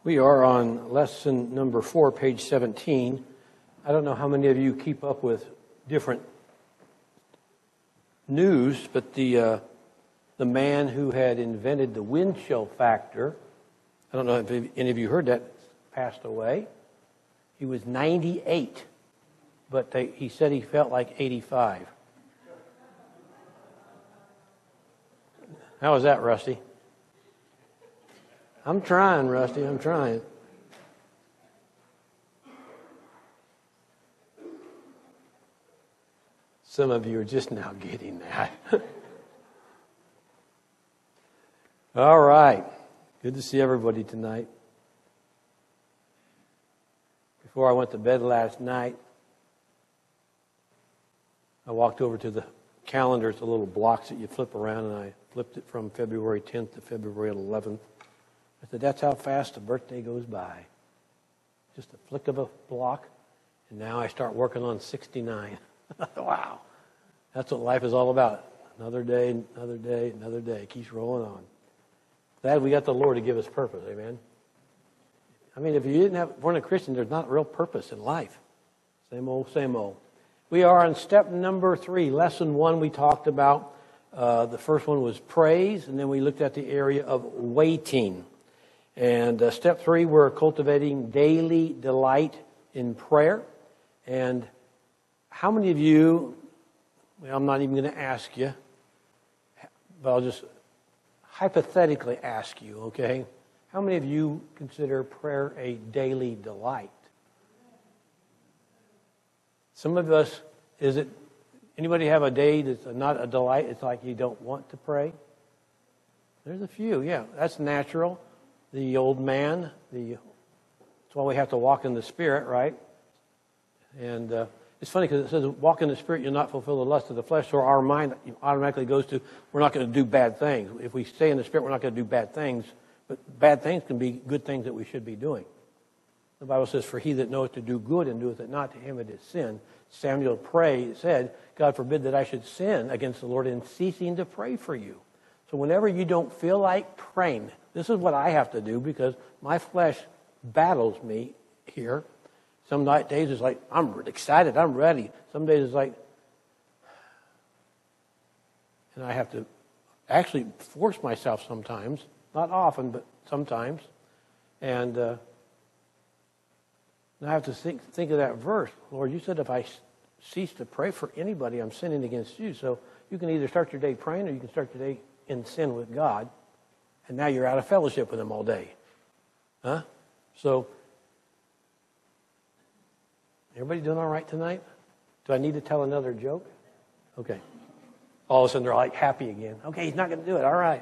We are on lesson number 4, page 17. I don't know how many of you keep up with different news, but the man who had invented the wind chill factor, I don't know if any of you heard that, passed away. He was 98, but he said he felt like 85. How was that, Rusty? I'm trying, Rusty. I'm trying. Some of you are just now getting that. All right. Good to see everybody tonight. Before I went to bed last night, I walked over to the calendar. It's the little blocks that you flip around, and I flipped it from February 10th to February 11th. I said, that's how fast a birthday goes by. Just a flick of a block, and now I start working on 69. Wow. That's what life is all about. Another day, another day, another day. It keeps rolling on. Glad we got the Lord to give us purpose. Amen. I mean, if you weren't a Christian, there's not real purpose in life. Same old, same old. We are on step number 3. Lesson 1 we talked about. The first one was praise, and then we looked at the area of waiting. And step 3, we're cultivating daily delight in prayer. And how many of you, well, I'm not even going to ask you, but I'll just hypothetically ask you, okay? How many of you consider prayer a daily delight? Some of us, anybody have a day that's not a delight? It's like you don't want to pray? There's a few, yeah. That's natural. The old man, that's why we have to walk in the Spirit, right? And it's funny because it says, walk in the Spirit, you'll not fulfill the lust of the flesh. So our mind automatically goes to, we're not going to do bad things. If we stay in the Spirit, we're not going to do bad things. But bad things can be good things that we should be doing. The Bible says, for he that knoweth to do good and doeth it not, to him it is sin. Samuel said, God forbid that I should sin against the Lord in ceasing to pray for you. So whenever you don't feel like praying, this is what I have to do because my flesh battles me here. Some days it's like, I'm excited, I'm ready. Some days it's like, and I have to actually force myself sometimes, not often, but sometimes. And I have to think of that verse. Lord, you said if I cease to pray for anybody, I'm sinning against you. So you can either start your day praying or you can start your day in sin with God. And now you're out of fellowship with him all day. Huh? So, everybody doing all right tonight? Do I need to tell another joke? Okay. All of a sudden they're like happy again. Okay, he's not going to do it. All right.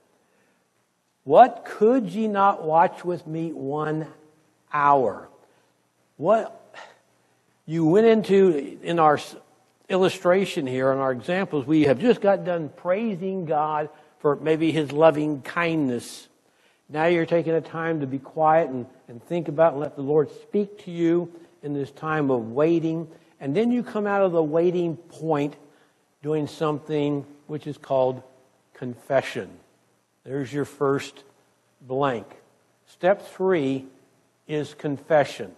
What could ye not watch with me 1 hour? What you went into in our illustration here, in our examples, we have just got done praising God for maybe his loving kindness. Now you're taking a time to be quiet and think about and let the Lord speak to you in this time of waiting. And then you come out of the waiting point doing something which is called confession. There's your first blank. Step 3 is confession.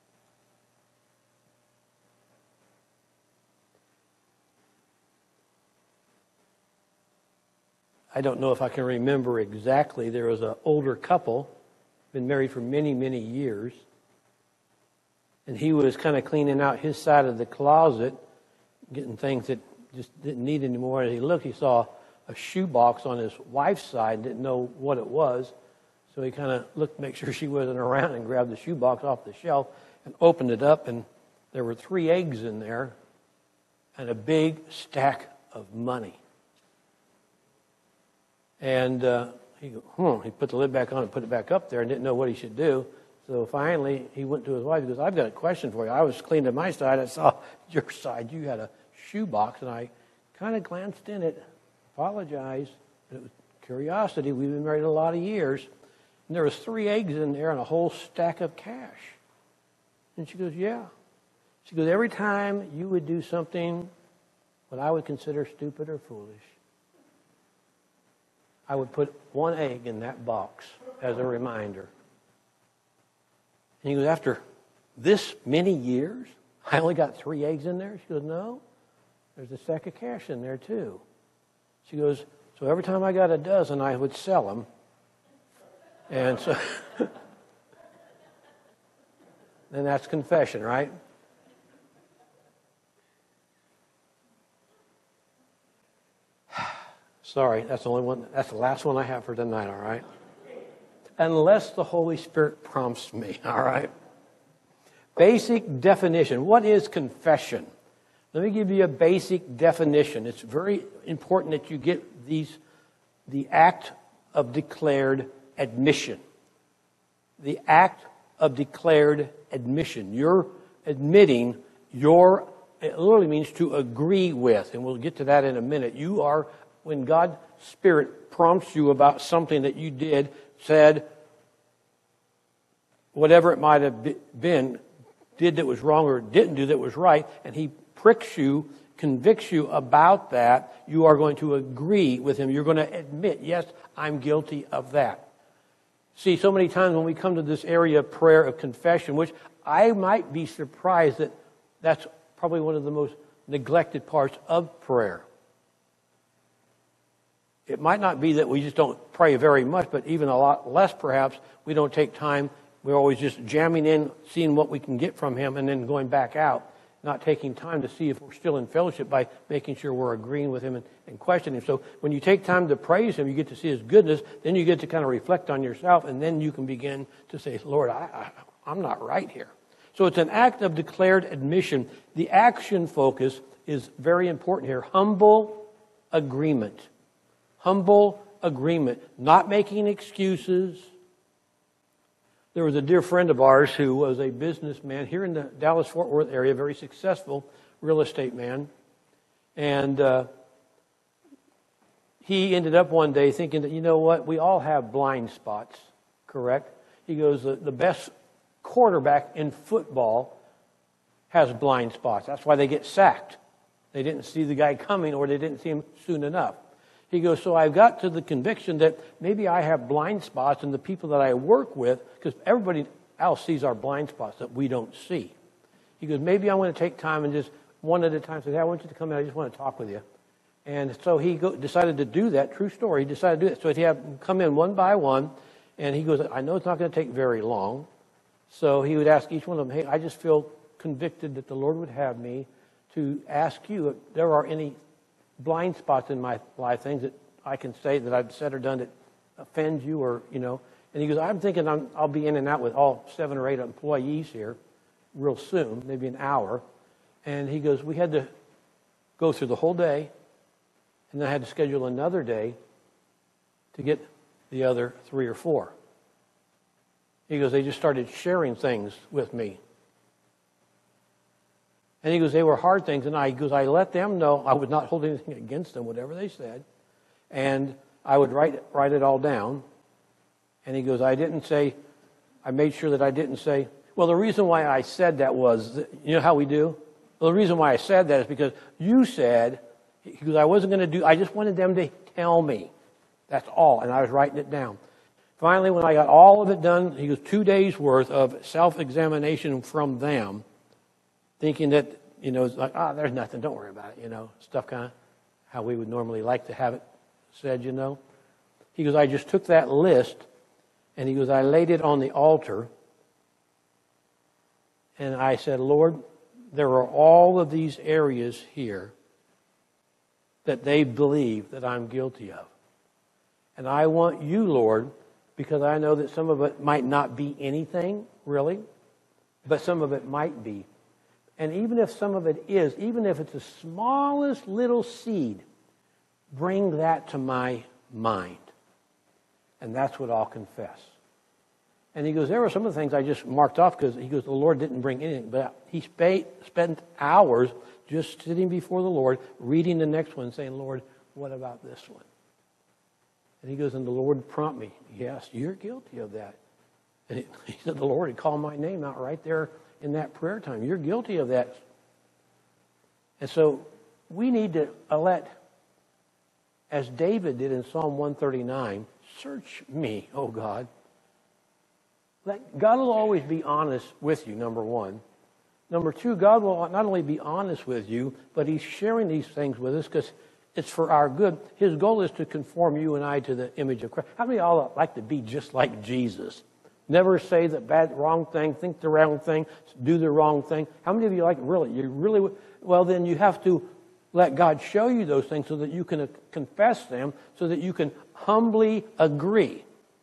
I don't know if I can remember exactly. There was an older couple, been married for many, many years. And he was kind of cleaning out his side of the closet, getting things that just didn't need anymore. As he looked, he saw a shoebox on his wife's side, didn't know what it was. So he kind of looked to make sure she wasn't around and grabbed the shoebox off the shelf and opened it up. And there were 3 eggs in there and a big stack of money. And he put the lid back on and put it back up there and didn't know what he should do. So finally, he went to his wife. He goes, I've got a question for you. I was cleaning my side. I saw your side. You had a shoebox, and I kind of glanced in it, apologized. It was curiosity. We've been married a lot of years. And there was 3 eggs in there and a whole stack of cash. And she goes, yeah. She goes, every time you would do something what I would consider stupid or foolish, I would put 1 egg in that box as a reminder. And he goes, after this many years, I only got 3 eggs in there? She goes, no, there's a sack of cash in there too. She goes, so every time I got a dozen, I would sell them. And so, then that's confession, right? Sorry, that's the only one. That's the last one I have for tonight, all right? Unless the Holy Spirit prompts me, all right? Basic definition. What is confession? Let me give you a basic definition. It's very important that you get the act of declared admission. The act of declared admission. You're admitting it literally means to agree with, and we'll get to that in a minute. You are, when God's Spirit prompts you about something that you did, said, whatever it might have been, did that was wrong or didn't do that was right, and He pricks you, convicts you about that, you are going to agree with Him. You're going to admit, yes, I'm guilty of that. See, so many times when we come to this area of prayer, of confession, which I might be surprised that that's probably one of the most neglected parts of prayer. It might not be that we just don't pray very much, but even a lot less perhaps, we don't take time. We're always just jamming in, seeing what we can get from Him, and then going back out, not taking time to see if we're still in fellowship by making sure we're agreeing with Him and questioning Him. So when you take time to praise Him, you get to see His goodness, then you get to kind of reflect on yourself, and then you can begin to say, Lord, I'm not right here. So it's an act of declared admission. The action focus is very important here. Humble agreement. Humble agreement. Not making excuses. There was a dear friend of ours who was a businessman here in the Dallas-Fort Worth area, very successful real estate man. And he ended up one day thinking that, you know what, we all have blind spots, correct? He goes, the best quarterback in football has blind spots. That's why they get sacked. They didn't see the guy coming, or they didn't see him soon enough. He goes, so I've got to the conviction that maybe I have blind spots, and the people that I work with, because everybody else sees our blind spots that we don't see. He goes, maybe I'm going to take time and just one at a time say, hey, I want you to come in. I just want to talk with you. And so he decided to do that. True story. He decided to do that. So he'd have them come in one by one, and he goes, I know it's not going to take very long. So he would ask each one of them, hey, I just feel convicted that the Lord would have me to ask you if there are any blind spots in my life, things that I can say that I've said or done that offend you, or, you know. And he goes, I'm thinking I'll be in and out with all 7 or 8 employees here real soon, maybe an hour. And he goes, we had to go through the whole day, and then I had to schedule another day to get the other 3 or 4. He goes, they just started sharing things with me. And he goes, they were hard things, and I let them know I would not hold anything against them, whatever they said, and I would write it all down. And he goes, I made sure that I didn't say, well, the reason why I said that was, you know how we do? Well, the reason why I said that is because you said, he goes, I just wanted them to tell me. That's all, and I was writing it down. Finally, when I got all of it done, he goes, 2 days worth of self-examination from them, thinking that, you know, it's like, there's nothing, don't worry about it, you know, stuff kind of how we would normally like to have it said, you know. He goes, I just took that list, and he goes, I laid it on the altar, and I said, Lord, there are all of these areas here that they believe that I'm guilty of. And I want you, Lord, because I know that some of it might not be anything, really, but some of it might be. And even if some of it is, even if it's the smallest little seed, bring that to my mind. And that's what I'll confess. And he goes, there were some of the things I just marked off because he goes, the Lord didn't bring anything. But he spent hours just sitting before the Lord, reading the next one, saying, Lord, what about this one? And he goes, and the Lord prompted me. Yes, you're guilty of that. And he said, the Lord had called my name out right there in that prayer time. You're guilty of that. And so we need to let, as David did in Psalm 139, search me, O God. God will always be honest with you, number one. Number two, God will not only be honest with you, but He's sharing these things with us because it's for our good. His goal is to conform you and I to the image of Christ. How many of y'all like to be just like Jesus? Never say the wrong thing, think the wrong thing, do the wrong thing. How many of you like really? Well, then you have to let God show you those things so that you can confess them, so that you can humbly agree.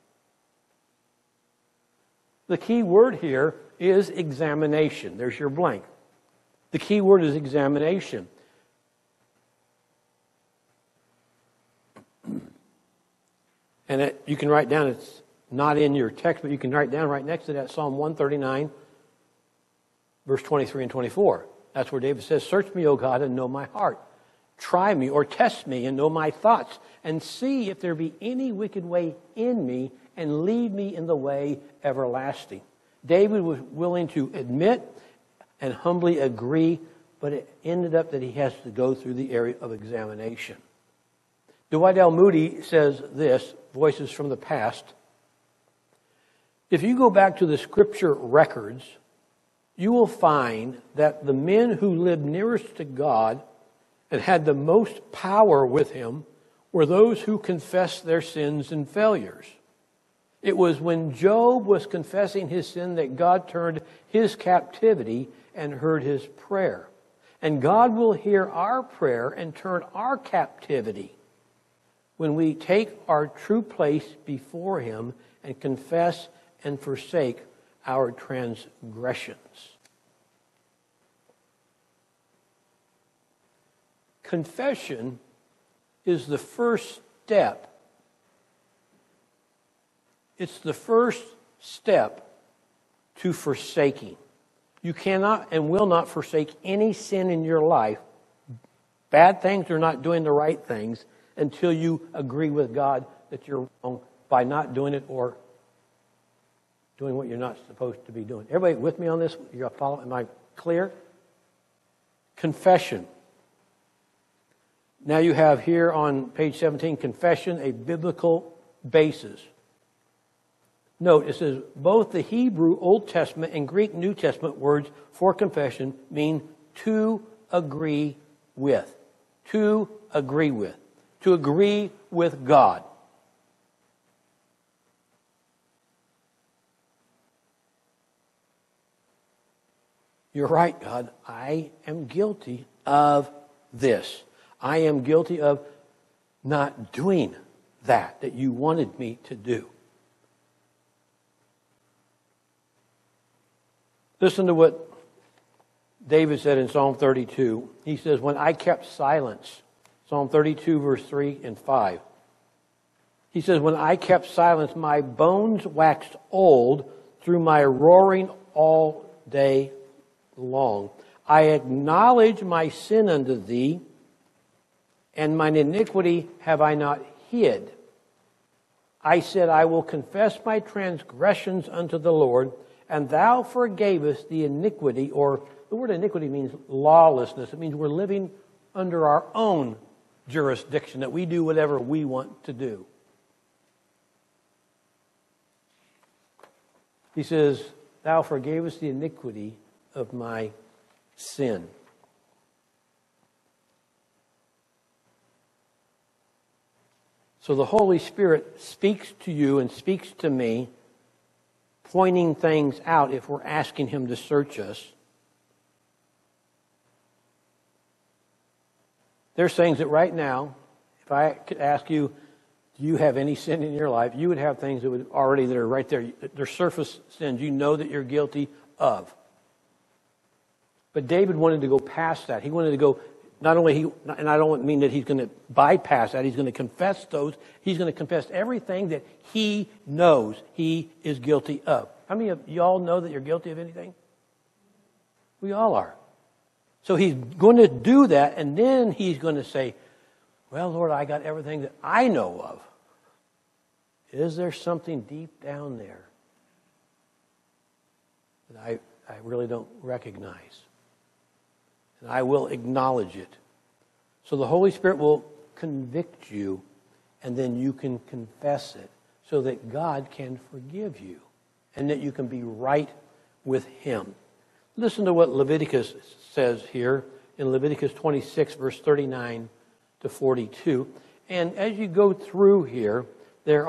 The key word here is examination. There's your blank. The key word is examination. And you can write down, it's not in your text, but you can write down right next to that Psalm 139, verse 23 and 24. That's where David says, "Search me, O God, and know my heart. Try me or test me and know my thoughts, and see if there be any wicked way in me, and lead me in the way everlasting." David was willing to admit and humbly agree, but it ended up that he has to go through the area of examination. Dwight L. Moody says this, Voices from the Past. If you go back to the scripture records, you will find that the men who lived nearest to God and had the most power with Him were those who confessed their sins and failures. It was when Job was confessing his sin that God turned his captivity and heard his prayer. And God will hear our prayer and turn our captivity when we take our true place before Him and confess and forsake our transgressions. Confession is the first step. It's the first step to forsaking. You cannot and will not forsake any sin in your life, bad things or not doing the right things, until you agree with God that you're wrong by not doing it or doing what you're not supposed to be doing. Everybody with me on this? You're following? Am I clear? Confession. Now you have here on page 17, confession, a biblical basis. Note, it says both the Hebrew Old Testament and Greek New Testament words for confession mean to agree with. To agree with. To agree with God. You're right, God. I am guilty of this. I am guilty of not doing that you wanted me to do. Listen to what David said in Psalm 32. He says, when I kept silence, Psalm 32, verse 3 and 5. He says, when I kept silence, my bones waxed old through my roaring all day long. I acknowledge my sin unto thee, and mine iniquity have I not hid. I said, I will confess my transgressions unto the Lord, and thou forgavest the iniquity, or the word iniquity means lawlessness. It means we're living under our own jurisdiction, that we do whatever we want to do. He says, thou forgavest the iniquity of my sin. So the Holy Spirit speaks to you and speaks to me, pointing things out if we're asking Him to search us. There's things that right now, if I could ask you, do you have any sin in your life? You would have things that would already that are right there. They're surface sins you know that you're guilty of. But David wanted to go past that. He wanted to go, not only and I don't mean that he's going to bypass that, he's going to confess those. He's going to confess everything that he knows he is guilty of. How many of y'all know that you're guilty of anything? We all are. So he's going to do that, and then he's going to say, well, Lord, I got everything that I know of. Is there something deep down there that I really don't recognize? And I will acknowledge it. So the Holy Spirit will convict you, and then you can confess it so that God can forgive you and that you can be right with Him. Listen to what Leviticus says here in Leviticus 26, verse 39 to 42. And as you go through here, there's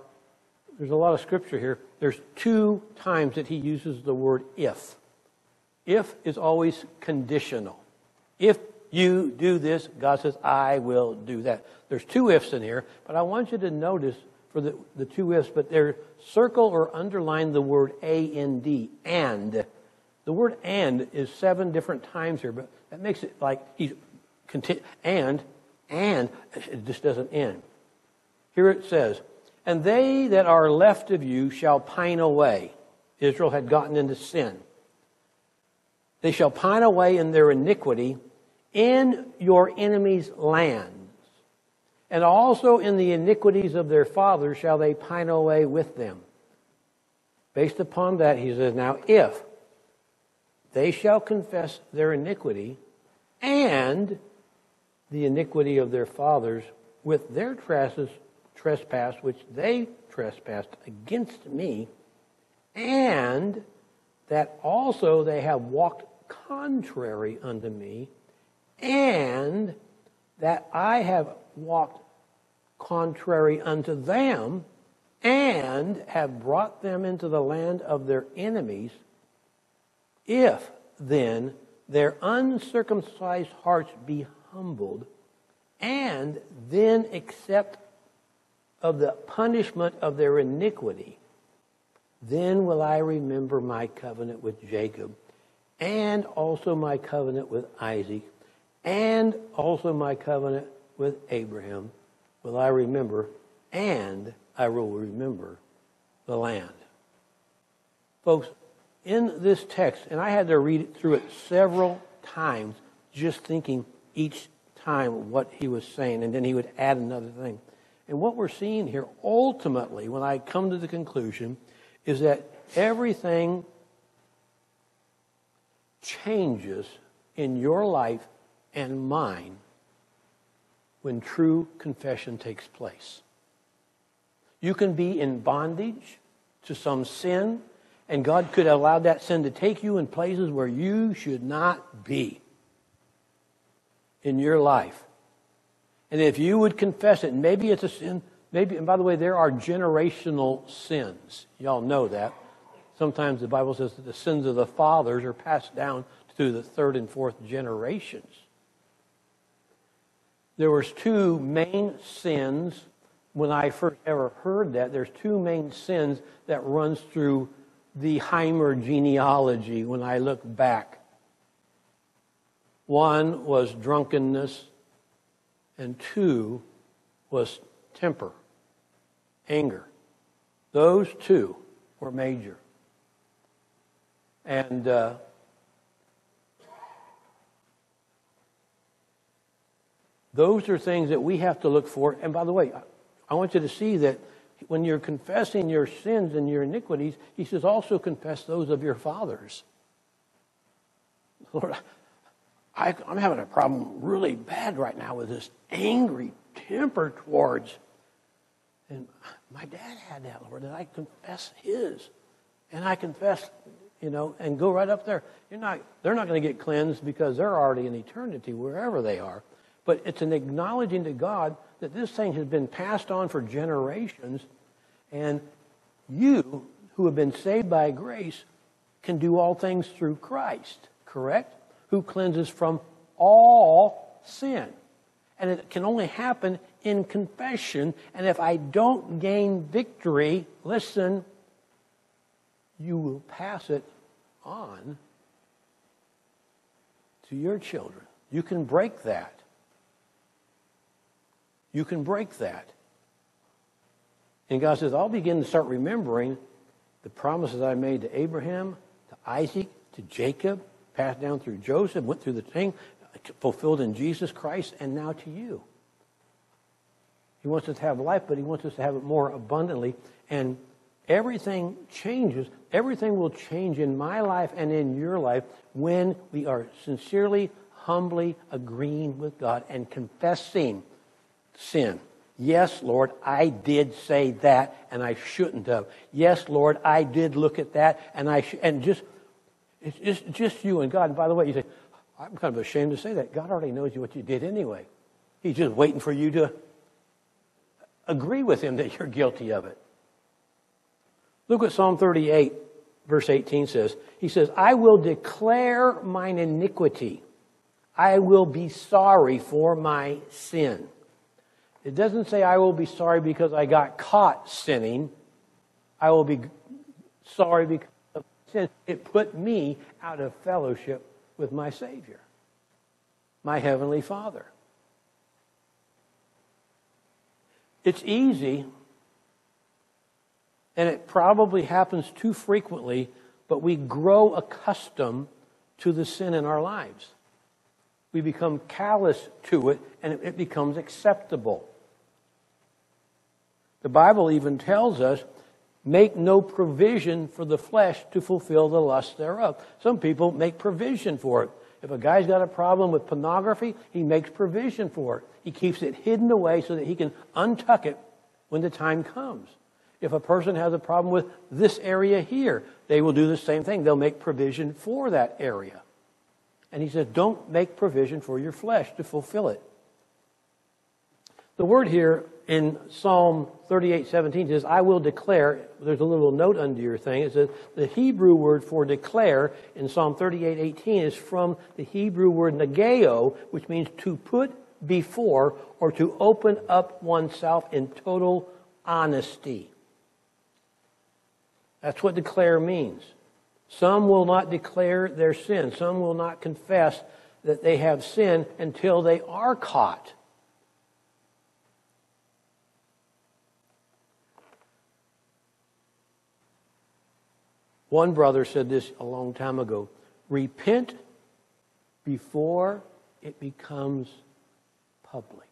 a lot of scripture here. There's 2 times that he uses the word if. If is always conditional. If you do this, God says, I will do that. There's 2 ifs in here, but I want you to notice for the 2 ifs, but they're circle or underline the word A-N-D, and. The word and is 7 different times here, but that makes it like he's and it just doesn't end. Here it says, and they that are left of you shall pine away. Israel had gotten into sin. They shall pine away in their iniquity in your enemies' lands. And also in the iniquities of their fathers shall they pine away with them. Based upon that, he says, now if they shall confess their iniquity and the iniquity of their fathers with their trespass which they trespassed against me, and that also they have walked contrary unto me, and that I have walked contrary unto them, and have brought them into the land of their enemies, if then their uncircumcised hearts be humbled, and then accept of the punishment of their iniquity, then will I remember my covenant with Jacob, and also my covenant with Isaac, and also my covenant with Abraham will I remember, and I will remember the land. Folks, in this text, and I had to read through it several times, just thinking each time what he was saying, and then he would add another thing. And what we're seeing here, ultimately, when I come to the conclusion, is that everything changes in your life and mine when true confession takes place. You can be in bondage to some sin, and God could allow that sin to take you in places where you should not be in your life. And if you would confess it, maybe it's a sin, and by the way, there are generational sins. Y'all know that. Sometimes the Bible says that the sins of the fathers are passed down through the 3rd and 4th generations. There was 2 main sins when I first ever heard that. There's 2 main sins that runs through the Heimer genealogy when I look back. One was drunkenness, and 2 was temper, anger. Those 2 were major. And those are things that we have to look for. And by the way, I want you to see that when you're confessing your sins and your iniquities, he says also confess those of your fathers. Lord, I'm having a problem really bad right now with this angry temper towards. And my dad had that, Lord, and I confess his. And I confess, and go right up there. They're not going to get cleansed because they're already in eternity wherever they are. But it's an acknowledging to God that this thing has been passed on for generations, and you, who have been saved by grace, can do all things through Christ, correct? Who cleanses from all sin. And it can only happen in confession. And if I don't gain victory, listen, you will pass it on to your children. You can break that. You can break that. And God says, I'll begin to start remembering the promises I made to Abraham, to Isaac, to Jacob, passed down through Joseph, went through the thing, fulfilled in Jesus Christ, and now to you. He wants us to have life, but he wants us to have it more abundantly. And everything changes. Everything will change in my life and in your life when we are sincerely, humbly agreeing with God and confessing sin. Yes, Lord, I did say that, and I shouldn't have. Yes, Lord, I did look at that, and it's just you and God. And by the way, you say, I'm kind of ashamed to say that. God already knows what you did anyway. He's just waiting for you to agree with him that you're guilty of it. Look what Psalm 38, verse 18 says. He says, I will declare mine iniquity. I will be sorry for my sin. It doesn't say I will be sorry because I got caught sinning. I will be sorry because of sin. It put me out of fellowship with my Savior, my Heavenly Father. It's easy, and it probably happens too frequently, but we grow accustomed to the sin in our lives. We become callous to it, and it becomes acceptable. The Bible even tells us, make no provision for the flesh to fulfill the lust thereof. Some people make provision for it. If a guy's got a problem with pornography, he makes provision for it. He keeps it hidden away so that he can untuck it when the time comes. If a person has a problem with this area here, they will do the same thing. They'll make provision for that area. And he says, don't make provision for your flesh to fulfill it. The word here in Psalm 38:17 says, I will declare. There's a little note under your thing. It says, the Hebrew word for declare in Psalm 38:18 is from the Hebrew word nageo, which means to put before or to open up oneself in total honesty. That's what declare means. Some will not declare their sin. Some will not confess that they have sinned until they are caught. One brother said this a long time ago, repent before it becomes public.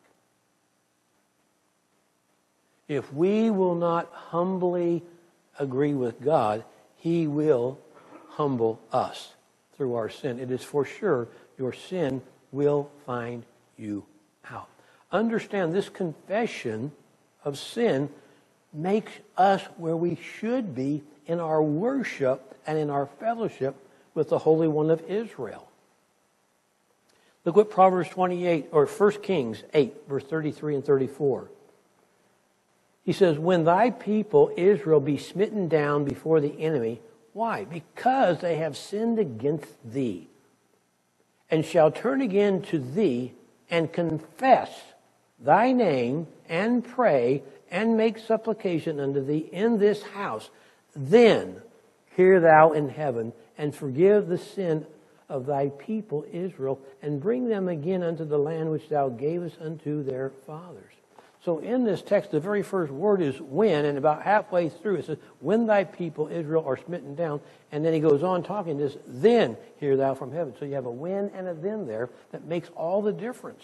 If we will not humbly agree with God, He will humble us through our sin. It is for sure your sin will find you out. Understand, this confession of sin makes us where we should be in our worship and in our fellowship with the Holy One of Israel. Look what Proverbs 28, or 1 Kings 8, verse 33 and 34. He says, when thy people Israel be smitten down before the enemy, why? Because they have sinned against thee, and shall turn again to thee, and confess thy name, and pray, and make supplication unto thee in this house, then hear thou in heaven, and forgive the sin of thy people Israel, and bring them again unto the land which thou gavest unto their fathers. So in this text, the very first word is when, and about halfway through it says, when thy people Israel are smitten down, and then he goes on talking this, then hear thou from heaven. So you have a when and a then there that makes all the difference.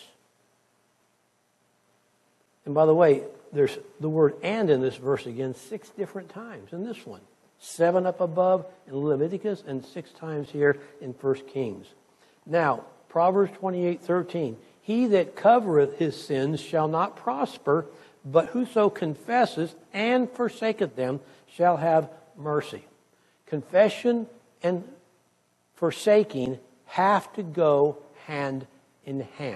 And by the way, there's the word and in this verse again 6 different times in this one. 7 up above in Leviticus and 6 times here in 1 Kings. Now, Proverbs 28:13. He that covereth his sins shall not prosper, but whoso confesses and forsaketh them shall have mercy. Confession and forsaking have to go hand in hand.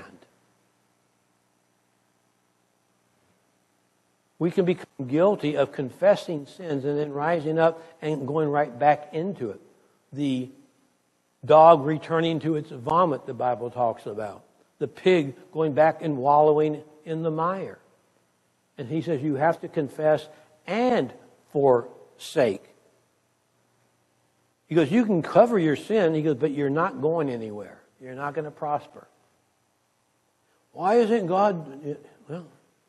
We can become guilty of confessing sins and then rising up and going right back into it. The dog returning to its vomit, the Bible talks about. The pig going back and wallowing in the mire. And he says you have to confess and forsake. He goes, you can cover your sin. He goes, but you're not going anywhere. You're not going to prosper. Why isn't God... Well,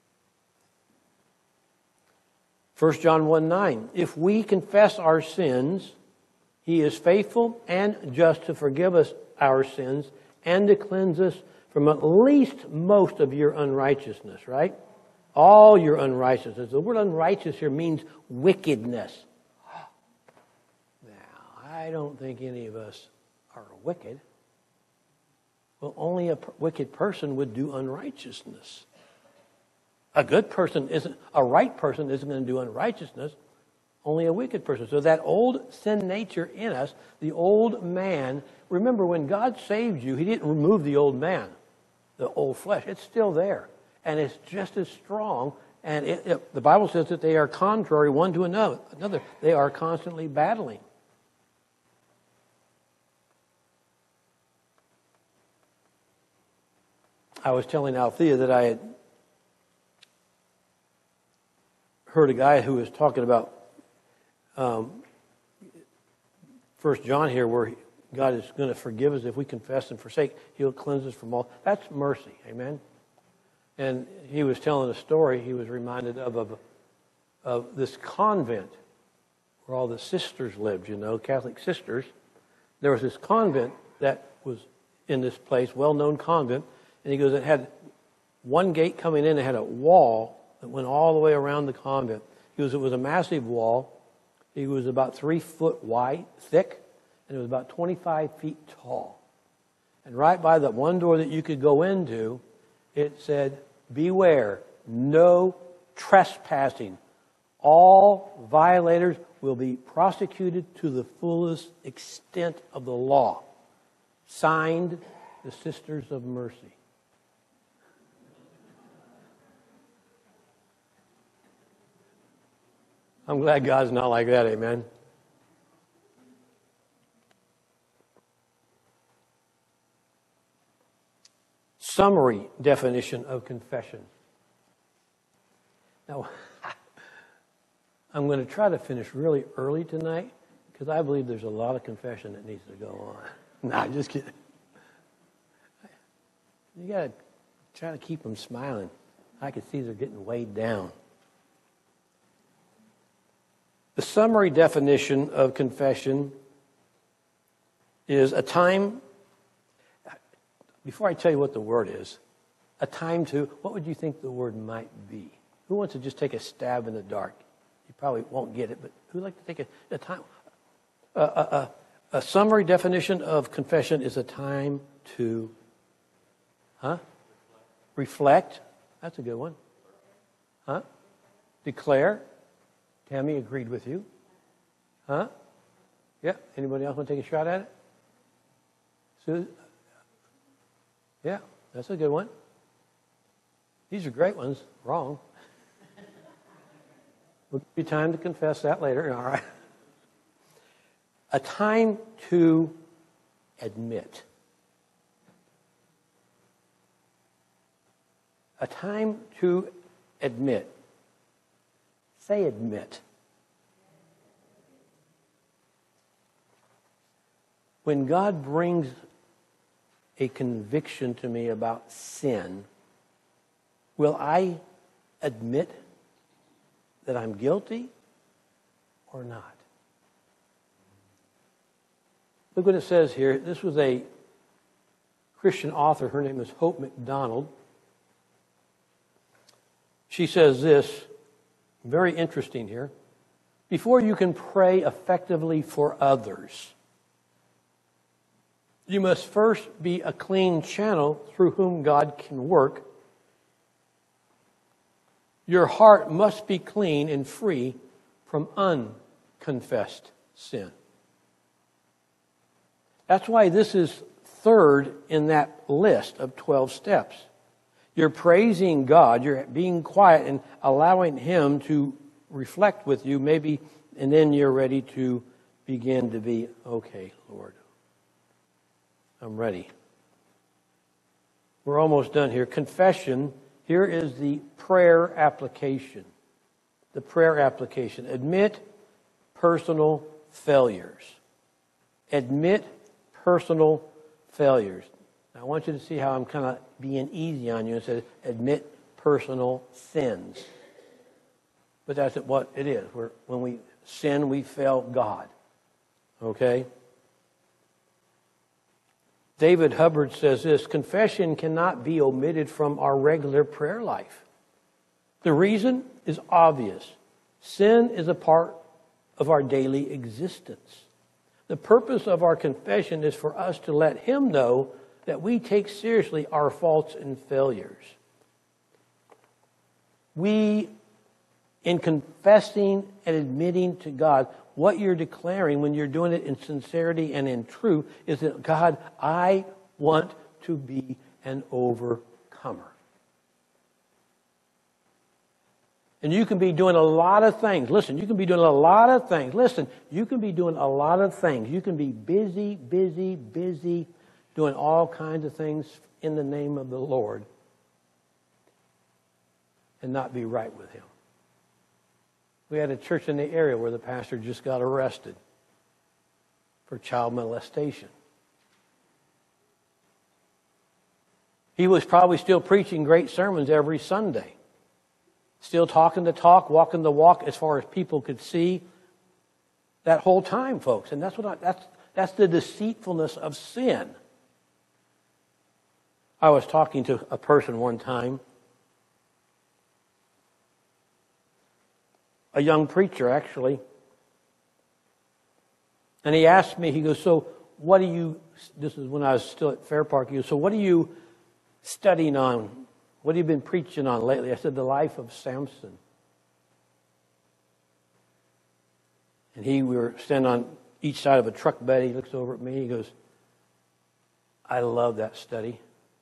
1 John 1:9. If we confess our sins, He is faithful and just to forgive us our sins and to cleanse us from at least most of your unrighteousness, right? All your unrighteousness. The word unrighteous here means wickedness. Now, I don't think any of us are wicked. Well, only a wicked person would do unrighteousness. A right person isn't going to do unrighteousness, only a wicked person. So that old sin nature in us, the old man, remember when God saved you, he didn't remove the old man, the old flesh. It's still there. And it's just as strong. And the Bible says that they are contrary one to another. They are constantly battling. I was telling Althea that I had heard a guy who was talking about 1 John here, where God is going to forgive us if we confess and forsake. He'll cleanse us from all. That's mercy. Amen. And he was telling a story. He was reminded of this convent where all the sisters lived, Catholic sisters. There was this convent that was in this place, well-known convent. And he goes, it had one gate coming in. It had a wall that went all the way around the convent. He goes, it was a massive wall. It was about 3 foot wide, thick, and it was about 25 feet tall. And right by the one door that you could go into, it said, beware, no trespassing. All violators will be prosecuted to the fullest extent of the law. Signed, the Sisters of Mercy. I'm glad God's not like that, amen. Summary definition of confession. Now, I'm going to try to finish really early tonight because I believe there's a lot of confession that needs to go on. Nah, just kidding. You got to try to keep them smiling. I can see they're getting weighed down. The summary definition of confession is a time, before I tell you what the word is, a time to, what would you think the word might be? Who wants to just take a stab in the dark? You probably won't get it, but who'd like to take a time? A summary definition of confession is a time to, reflect. That's a good one. Declare. Tammy agreed with you. Yeah. Anybody else want to take a shot at it? Susan? Yeah, that's a good one. These are great ones. Wrong. We'll give you time to confess that later. All right. A time to admit. A time to admit. Say admit. When God brings a conviction to me about sin, will I admit that I'm guilty or not? Look what it says here. This was a Christian author. Her name is Hope McDonald. She says this, very interesting here. Before you can pray effectively for others, you must first be a clean channel through whom God can work. Your heart must be clean and free from unconfessed sin. That's why this is third in that list of 12 steps. You're praising God, you're being quiet and allowing Him to reflect with you, maybe, and then you're ready to begin to be, okay, Lord, I'm ready. We're almost done here. Confession, here is the prayer application. The prayer application. Admit personal failures. Admit personal failures. Now, I want you to see how I'm kind of being easy on you and say, admit personal sins. But that's what it is. When we sin, we fail God. Okay? David Hubbard says this, confession cannot be omitted from our regular prayer life. The reason is obvious. Sin is a part of our daily existence. The purpose of our confession is for us to let Him know that we take seriously our faults and failures. In confessing and admitting to God, what you're declaring when you're doing it in sincerity and in truth is that, God, I want to be an overcomer. And you can be doing a lot of things. Listen, you can be doing a lot of things. Listen, you can be doing a lot of things. You can be busy, doing all kinds of things in the name of the Lord and not be right with Him. We had a church in the area where the pastor just got arrested for child molestation. He was probably still preaching great sermons every Sunday. Still talking the talk, walking the walk as far as people could see that whole time, folks. And that's the deceitfulness of sin. I was talking to a person one time, a young preacher actually, and he asked me, he goes, so what do you, this is when I was still at Fair Park, he goes, so what are you studying on? What have you been preaching on lately? I said, the life of Samson. And we were standing on each side of a truck bed. He looks over at me. He goes, I love that study.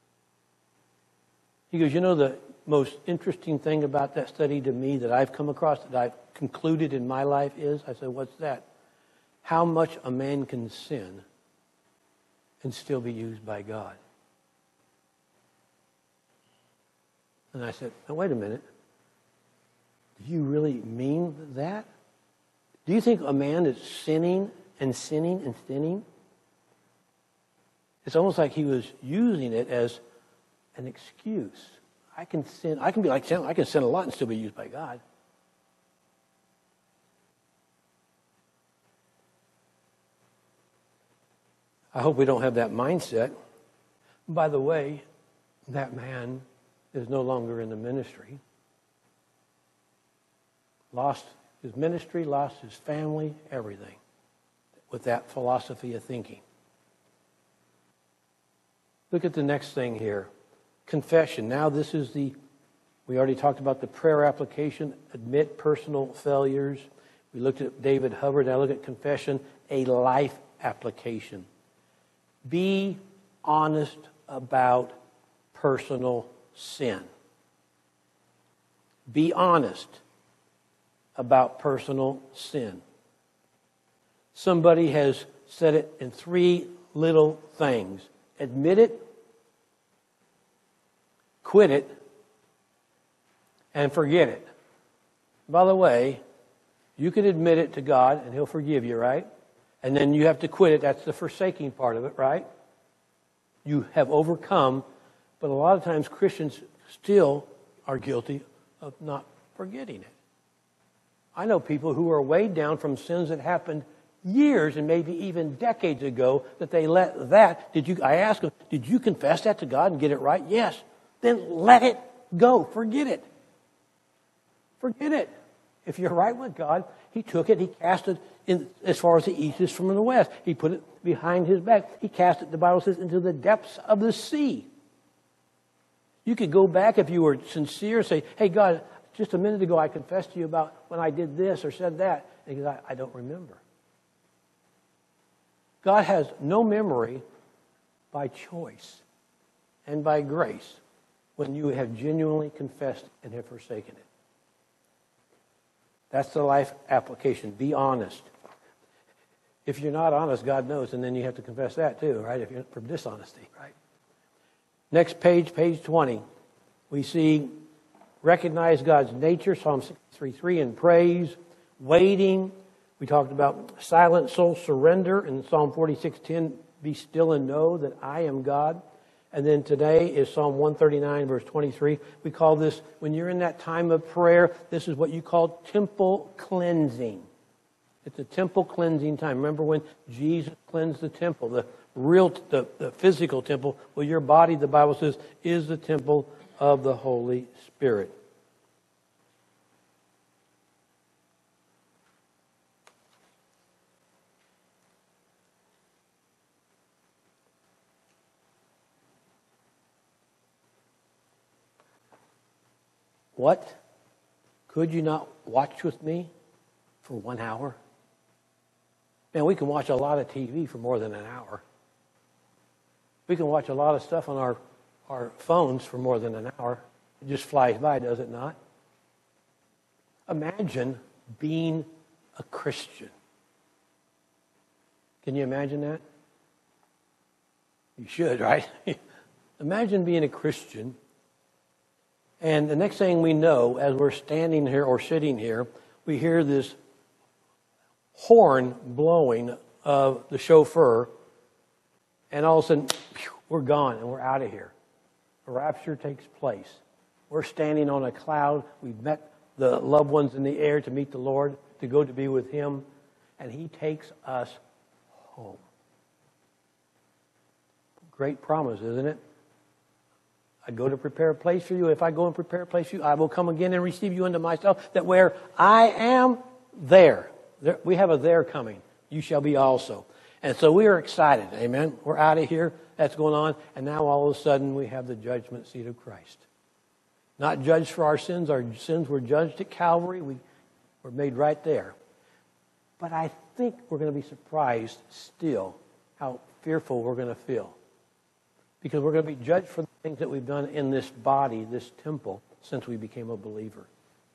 He goes, you know the most interesting thing about that study to me that I've come across, that I've concluded in my life is, I said, what's that? How much a man can sin and still be used by God. And I said, now wait a minute. Do you really mean that? Do you think a man is sinning and sinning and sinning? It's almost like he was using it as an excuse. I can sin. I can be like sin. I can sin a lot and still be used by God. I hope we don't have that mindset. By the way, that man is no longer in the ministry. Lost his ministry, lost his family, everything, with that philosophy of thinking. Look at the next thing here. Confession. Now this is we already talked about the prayer application, admit personal failures. We looked at David Hubbard. Now look at confession, a life application. Be honest about personal sin. Be honest about personal sin. Somebody has said it in 3 little things. Admit it, quit it, and forget it. By the way, you can admit it to God and He'll forgive you, right? And then you have to quit it. That's the forsaking part of it, right? You have overcome. But a lot of times Christians still are guilty of not forgetting it. I know people who are weighed down from sins that happened years and maybe even decades ago that they let that. I asked them, did you confess that to God and get it right? Yes. Then let it go. Forget it. Forget it. If you're right with God, He took it, He cast it in as far as the east is from the west. He put it behind His back. He cast it, the Bible says, into the depths of the sea. You could go back if you were sincere, say, hey, God, just a minute ago I confessed to you about when I did this or said that. And He goes, I don't remember. God has no memory by choice and by grace when you have genuinely confessed and have forsaken it. That's the life application. Be honest. If you're not honest, God knows, and then you have to confess that too, right? If you're from dishonesty, right? Next page, page 20. We see recognize God's nature, Psalm 63:3, and praise, waiting. We talked about silent soul surrender in Psalm 46:10, be still and know that I am God. And then today is Psalm 139, verse 23. We call this, when you're in that time of prayer, this is what you call temple cleansing. It's a temple cleansing time. Remember when Jesus cleansed the temple, the physical temple? Well, your body, the Bible says, is the temple of the Holy Spirit. What Could you not watch with me for 1 hour? Man, we can watch a lot of TV for more than an hour. We can watch a lot of stuff on our phones for more than an hour. It just flies by, does it not? Imagine being a Christian. Can you imagine that? You should, right? Imagine being a Christian, and the next thing we know, as we're standing here or sitting here, we hear this horn blowing of the chauffeur, and all of a sudden, we're gone and we're out of here. The rapture takes place. We're standing on a cloud. We've met the loved ones in the air to meet the Lord, to go to be with Him, and He takes us home. Great promise, isn't it? I go to prepare a place for you. If I go and prepare a place for you, I will come again and receive you unto myself, that where I am, there. We have a there coming. You shall be also. And so we are excited. Amen. We're out of here. That's going on. And now all of a sudden we have the judgment seat of Christ. Not judged for our sins. Our sins were judged at Calvary. We were made right there. But I think we're going to be surprised still how fearful we're going to feel. Because we're going to be judged for the things that we've done in this body, this temple, since we became a believer.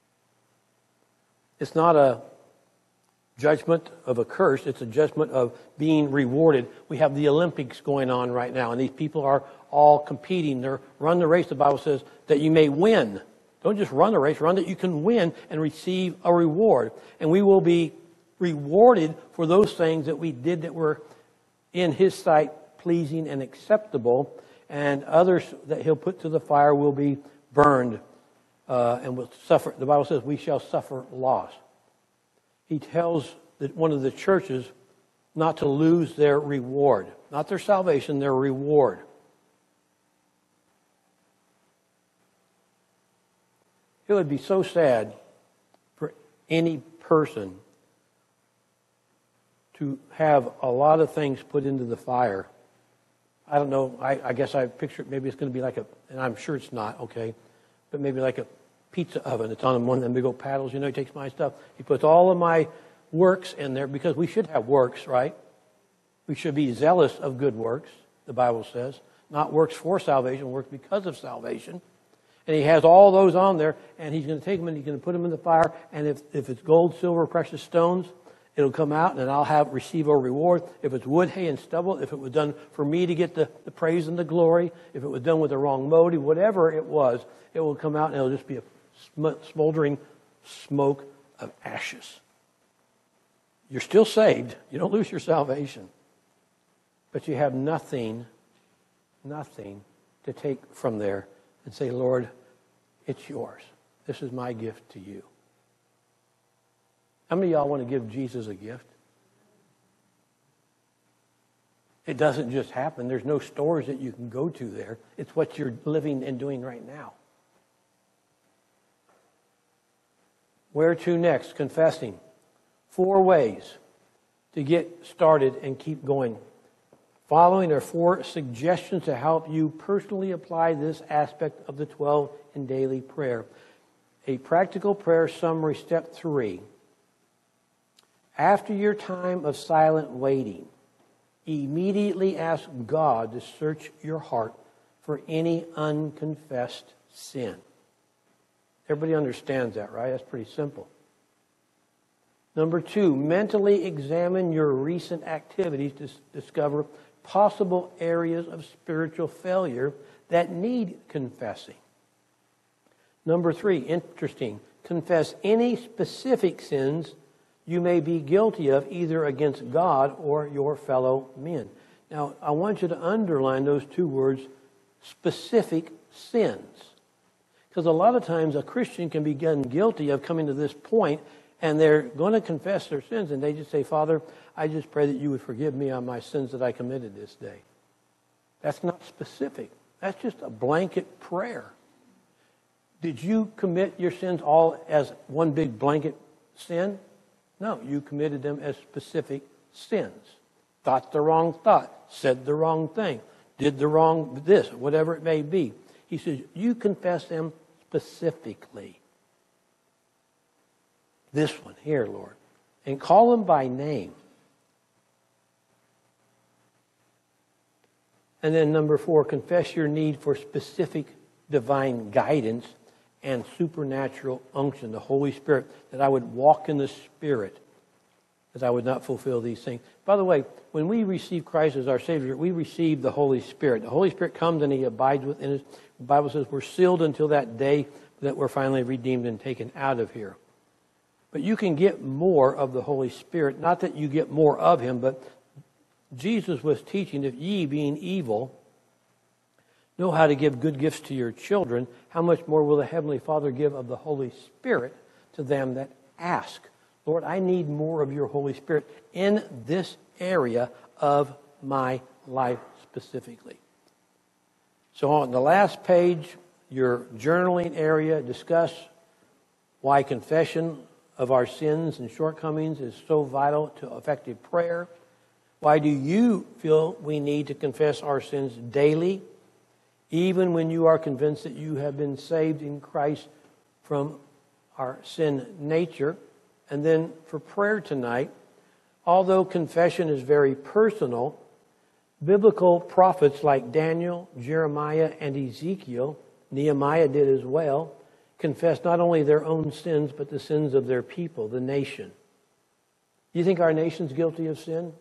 It's not a judgment of a curse. It's a judgment of being rewarded. We have the Olympics going on right now, and these people are all competing. They're run the race, the Bible says, that you may win. Don't just run the race, run that you can win and receive a reward. And we will be rewarded for those things that we did that were in His sight pleasing and acceptable, and others that He'll put to the fire will be burned and will suffer. The Bible says we shall suffer loss. He tells one of the churches not to lose their reward. Not their salvation, their reward. It would be so sad for any person to have a lot of things put into the fire. I don't know, I guess I picture maybe it's going to be like and I'm sure it's not, okay, but maybe like a pizza oven. It's on one of them big old paddles. You know, He takes my stuff. He puts all of my works in there, because we should have works, right? We should be zealous of good works, the Bible says. Not works for salvation, works because of salvation. And He has all those on there, and He's going to take them and He's going to put them in the fire. And if it's gold, silver, precious stones, it'll come out and I'll receive a reward. If it's wood, hay, and stubble, if it was done for me to get the praise and the glory, if it was done with the wrong motive, whatever it was, it will come out and it'll just be a smoldering smoke of ashes. You're still saved. You don't lose your salvation. But you have nothing to take from there and say, Lord, it's yours. This is my gift to you. How many of y'all want to give Jesus a gift? It doesn't just happen. There's no stores that you can go to there. It's what you're living and doing right now. Where to next? Confessing. 4 ways to get started and keep going. Following are 4 suggestions to help you personally apply this aspect of the 12 in daily prayer. A practical prayer summary, step 3. After your time of silent waiting, immediately ask God to search your heart for any unconfessed sin. Everybody understands that, right? That's pretty simple. Number 2, mentally examine your recent activities to discover possible areas of spiritual failure that need confessing. Number 3, interesting, confess any specific sins you may be guilty of either against God or your fellow men. Now, I want you to underline those 2 words, specific sins. Because a lot of times a Christian can be guilty of coming to this point, and they're going to confess their sins, and they just say, Father, I just pray that you would forgive me on my sins that I committed this day. That's not specific. That's just a blanket prayer. Did you commit your sins all as one big blanket sin? No, you committed them as specific sins. Thought the wrong thought, said the wrong thing, did the wrong this, whatever it may be. He says, you confess them specifically. this one here, Lord. And call them by name. And then number 4, confess your need for specific divine guidance and supernatural unction, the Holy Spirit, that I would walk in the Spirit, that I would not fulfill these things. By the way, when we receive Christ as our Savior, we receive the Holy Spirit. The Holy Spirit comes and He abides within us. The Bible says we're sealed until that day that we're finally redeemed and taken out of here. But you can get more of the Holy Spirit. Not that you get more of Him, but Jesus was teaching, if ye, being evil, know how to give good gifts to your children, how much more will the Heavenly Father give of the Holy Spirit to them that ask? Lord, I need more of your Holy Spirit in this area of my life specifically. So on the last page, your journaling area, discuss why confession of our sins and shortcomings is so vital to effective prayer. Why do you feel we need to confess our sins daily, even when you are convinced that you have been saved in Christ from our sin nature? And then for prayer tonight, although confession is very personal, biblical prophets like Daniel, Jeremiah, and Ezekiel, Nehemiah did as well, confessed not only their own sins, but the sins of their people, the nation. Do you think our nation's guilty of sin?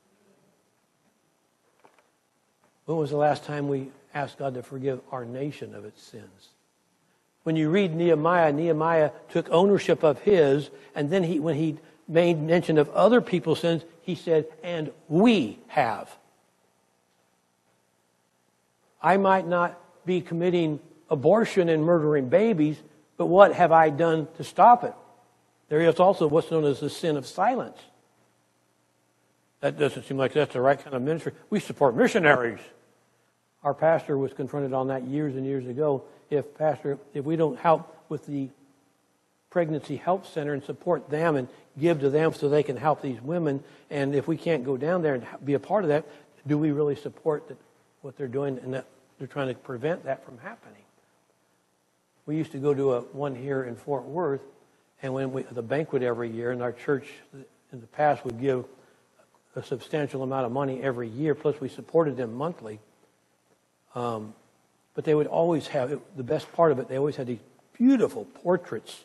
When was the last time we asked God to forgive our nation of its sins? When you read Nehemiah, Nehemiah took ownership of his, and then when he made mention of other people's sins, he said, and we have. I might not be committing abortion and murdering babies, but what have I done to stop it? There is also what's known as the sin of silence. That doesn't seem like that's the right kind of ministry. We support missionaries. Our pastor was confronted on that years and years ago. If we don't help with the Pregnancy Help Center and support them and give to them so they can help these women, and if we can't go down there and be a part of that, do we really support what they're doing and that they're trying to prevent that from happening? We used to go to one here in Fort Worth, and the banquet every year, and our church in the past would give a substantial amount of money every year, plus we supported them monthly. But they would always have, the best part of it, they always had these beautiful portraits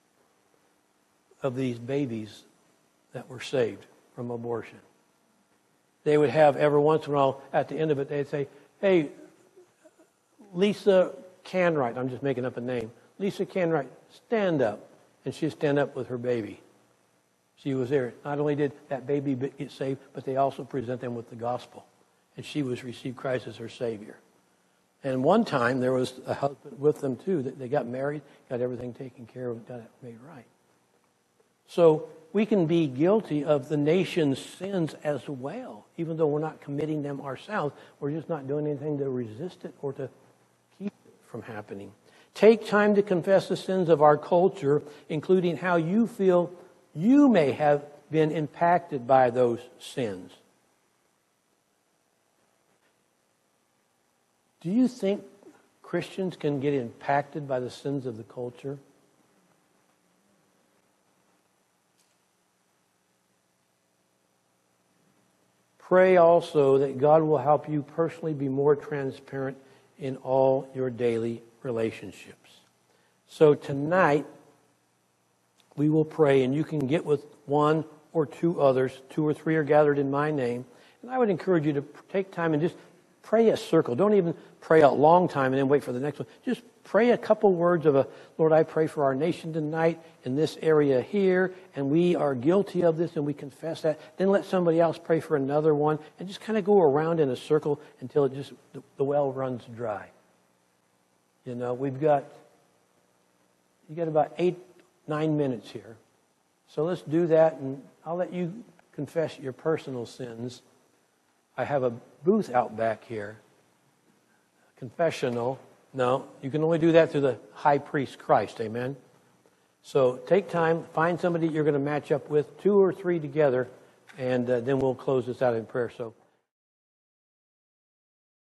of these babies that were saved from abortion. They would have every once in a while, at the end of it, they'd say, hey, Lisa Canright, I'm just making up a name, Lisa Canright, stand up. And she'd stand up with her baby. She was there. Not only did that baby get saved, but they also present them with the gospel. And she was received Christ as her Savior. And one time there was a husband with them too. They got married, got everything taken care of, got it made right. So we can be guilty of the nation's sins as well, even though we're not committing them ourselves. We're just not doing anything to resist it or to keep it from happening. Take time to confess the sins of our culture, including how you feel you may have been impacted by those sins. Do you think Christians can get impacted by the sins of the culture? Pray also that God will help you personally be more transparent in all your daily relationships. So tonight, we will pray, and you can get with one or two others. 2 or 3 are gathered in my name. And I would encourage you to take time and just pray a circle. Don't even pray a long time and then wait for the next one. Just pray a couple words of Lord, I pray for our nation tonight in this area here, and we are guilty of this, and we confess that. Then let somebody else pray for another one, and just kind of go around in a circle until the well runs dry. You know, you got about 8-9 minutes here. So let's do that, and I'll let you confess your personal sins. I have a booth out back here. Confessional. No, you can only do that through the high priest Christ. Amen. So take time, find somebody you're going to match up with, 2 or 3 together, and then we'll close this out in prayer. So